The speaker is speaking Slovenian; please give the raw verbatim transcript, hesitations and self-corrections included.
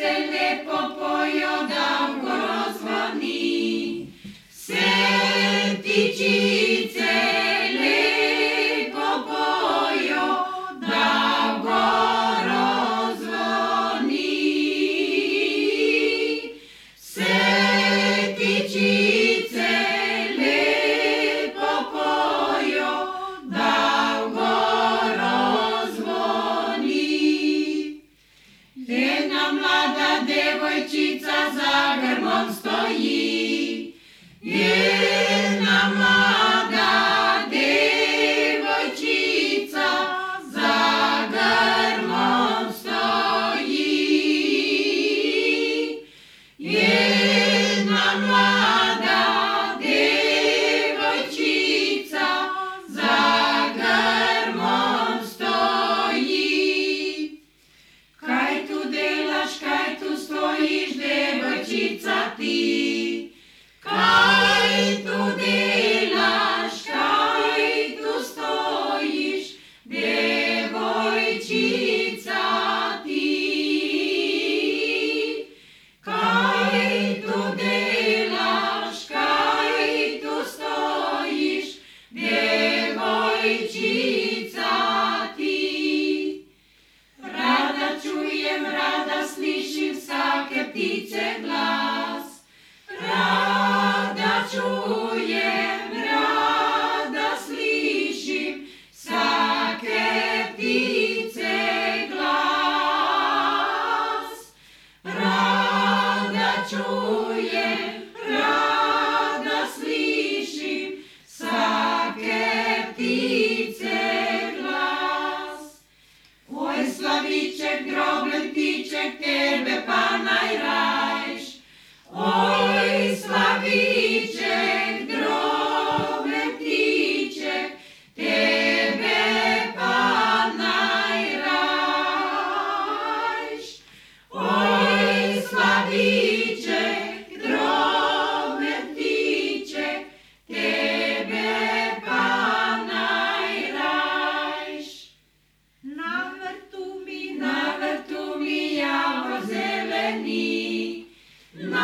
ptice lepo pojo, davko rozvoni. Vse ptičice lepo pojo, davko rozvoni. Vse ptičice lepo pojo, davko rozvoni. Jedna mlada devojčica za grmom stoji. Jedna mlada devojčica za grmom stoji. Jedna mlada devojčica za grmom stoji. Kaj tu delaš, kaj tu stojiš, devojčica ti? Kaj tu delaš, kaj tu stojiš, devojčica ti? Kaj tu delaš, kaj tu stojiš, devojčica ti? Rada čujem, rada slišim vsake ptice glas. Rada čujem, rada slišim vsake ptice glas. Rada čujem, rada slišim vsake ptice glas. Oj, slaviček, droben ptiček, tebe pa najrajš. Oj, slaviček, droben ptiček, tebe pa najrajš. Oj, slaviček, droben ptiček, tebe pa najrajš. Na vrtu mi, na vrtu mi javor zeleni, na